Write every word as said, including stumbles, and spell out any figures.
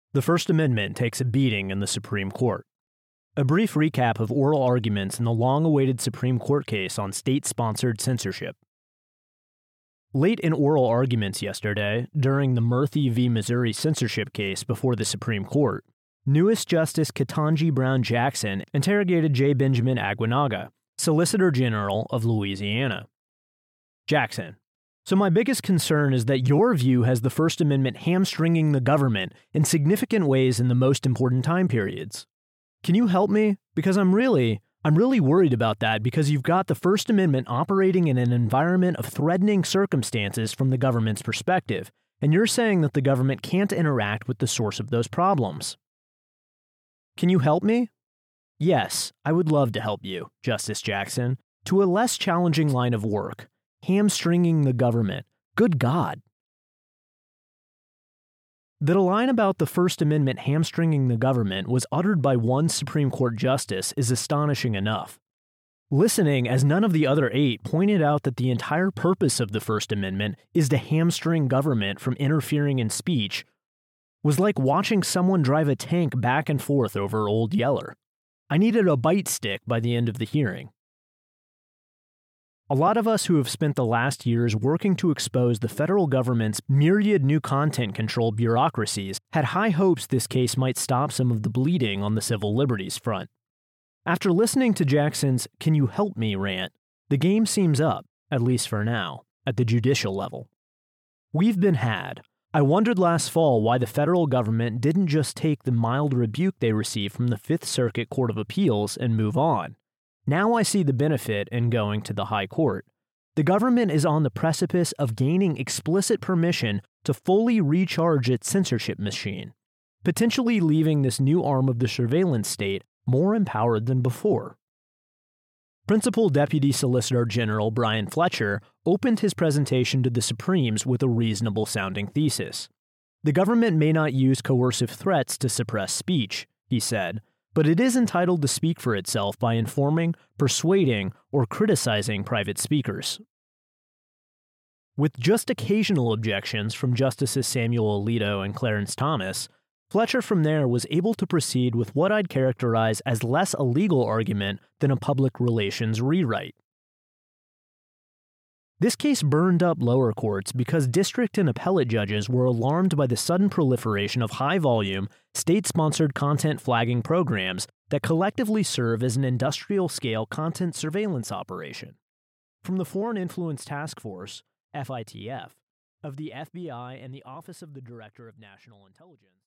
The First Amendment takes a beating in the Supreme Court. A brief recap of oral arguments in the long-awaited Supreme Court case on state-sponsored censorship. Late in oral arguments yesterday, during the Murthy v. Missouri censorship case before the Supreme Court, newest Justice Ketanji Brown Jackson interrogated J. Benjamin Aguinaga, Solicitor General of Louisiana. Jackson: So my biggest concern is that your view has the First Amendment hamstringing the government in significant ways in the most important time periods. Can you help me? Because I'm really, I'm really worried about that because you've got the First Amendment operating in an environment of threatening circumstances from the government's perspective, and you're saying that the government can't interact with the source of those problems. Can you help me? Yes, I would love to help you, Justice Jackson, to a less challenging line of work. Hamstringing the government. Good God. That a line about the First Amendment hamstringing the government was uttered by one Supreme Court justice is astonishing enough. Listening as none of the other eight pointed out that the entire purpose of the First Amendment is to hamstring government from interfering in speech was like watching someone drive a tank back and forth over Old Yeller. I needed a bite stick by the end of the hearing. A lot of us who have spent the last years working to expose the federal government's myriad new content control bureaucracies had high hopes this case might stop some of the bleeding on the civil liberties front. After listening to Jackson's "Can you help me" rant, the game seems up, at least for now, at the judicial level. We've been had. I wondered last fall why the federal government didn't just take the mild rebuke they received from the Fifth Circuit Court of Appeals and move on. Now I see the benefit in going to the High Court. The government is on the precipice of gaining explicit permission to fully recharge its censorship machine, potentially leaving this new arm of the surveillance state more empowered than before. Principal Deputy Solicitor General Brian Fletcher opened his presentation to the Supremes with a reasonable-sounding thesis. The government may not use coercive threats to suppress speech, he said, but it is entitled to speak for itself by informing, persuading, or criticizing private speakers. With just occasional objections from Justices Samuel Alito and Clarence Thomas, Fletcher from there was able to proceed with what I'd characterize as less a legal argument than a public relations rewrite. This case burned up lower courts because district and appellate judges were alarmed by the sudden proliferation of high-volume, state-sponsored content flagging programs that collectively serve as an industrial-scale content surveillance operation. From the Foreign Influence Task Force, F I T F, of the F B I and the Office of the Director of National Intelligence,